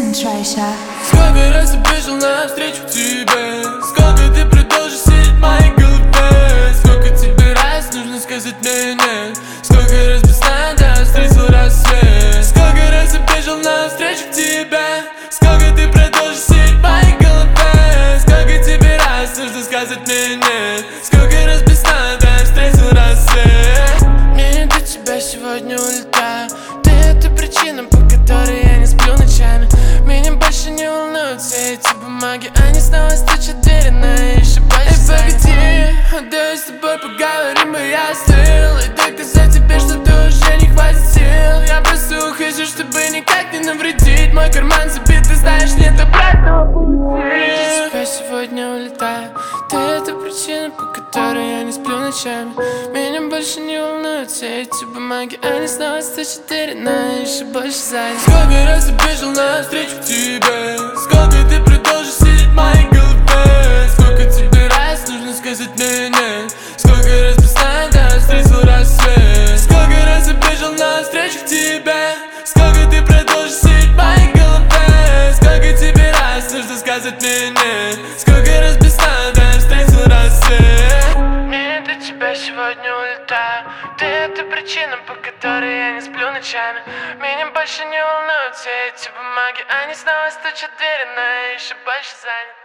concentration. Сколько раз я бежал навстречу тебе, сколько ты продолжишь сидеть в моей голове. Сколько тебе раз нужно сказать мне нет, сколько раз без сна я встретил рассвет. Сколько раз я бежал навстречу тебе, сколько ты продолжишь сидеть в моей голове. Сколько тебе раз нужно сказать мне нет, сколько раз без сна я встретил рассвет. Мне не до тебя сегодня улетаю, ты это причина, по которой я не сплю ночами. Меня больше не волнуют все эти бумаги, они снова стучат двери, но я еще больше занят. Эй, погоди, давай с тобой поговорим, бы я остыл и доказать тебе, что ты уже не хватит сил. Я просто ухожу, чтобы никак не навредить, мой карман забит, ты знаешь, нет обратного пути. Я от тебя сегодня улетаю, ты это причина, по которой я не сплю ночами. Меня больше не волнуют все эти бумаги, они снова стучат двери, но я еще больше занят. Сколько раз я бежал навстречу тебе, сколько ты продолжишь сидеть в моей голове. Сколько тебе раз нужно сказать мне нет, сколько раз без сна я встретил рассвет. Сколько раз я бежал навстречу тебе, сколько ты продолжишь сидеть в моей голове. Сколько тебе раз нужно сказать мне нет, сколько раз без сна я встретил рассвет. Мне до тебя сегодня улетаю, ты это причина, по которой я не сплю ночами. Меня больше не волнуют все эти бумаги, они снова стучат в двери, но я еще больше занят.